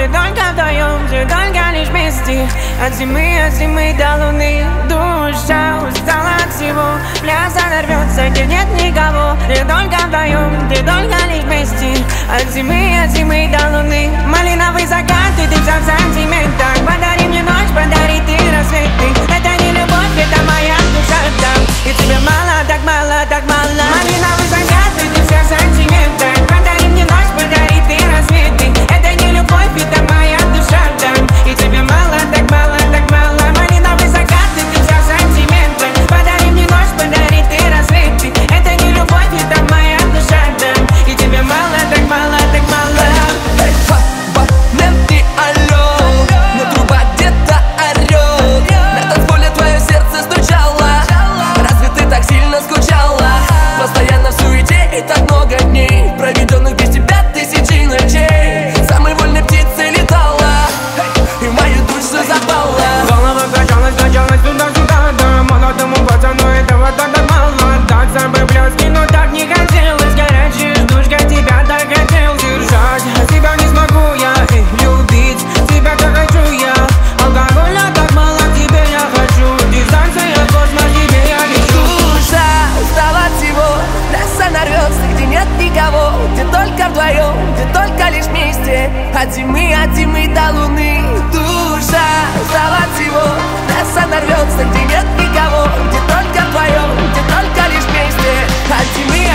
где только вдвоем, где только лишь вместе. От зимы до луны. Душа устала от всего, пляс рвется, где нет никого. Где только вдвоем, где только лишь вместе. От зимы до луны. Малиновый закат, и ты вся в сантиментах. Подари мне ночь, подари ты рассветы. Это не любовь, это моя душа там. И тебе мало, так мало, так мало. Малиновый закат, и ты вся в сантиментах. Подари мне ночь, подари ты рассветы. Это не любовь, это моя душа там. И тебе мало, так мало, так мало. Малиновый закат, и ты вся в сантиментах. Подари мне ночь, подари ты рассветы. Это не любовь, это моя душа там. И тебе мало, так мало, так мало. Абонент не орёт, но труба где-то орёт. На танцполе твое сердце стучало. Разве ты так сильно скучала? Постоянно в суете и так много дней, проведенных без тебя тысячи ночей. Самой вольной птицей летала, и в мою душу запала. Голова качалась туда-сюда, да. Молодому пацану этого так мало. Так самый близкий, но так не хотелось. Горячая ждушка, тебя так хотел держать. А тебя не смогу я любить, тебя так хочу я. Алкоголя так мало, тебе я хочу. Дистанция, космос, тебе я лечу. Душа устала от всего, трасса нарвется, где нет никого. Где только вдвоем, где только лишь вместе. От зимы до луны. Душа устала от всего, трасса нарвется, где нет никого. Где только вдвоем, где только лишь вместе. От зимы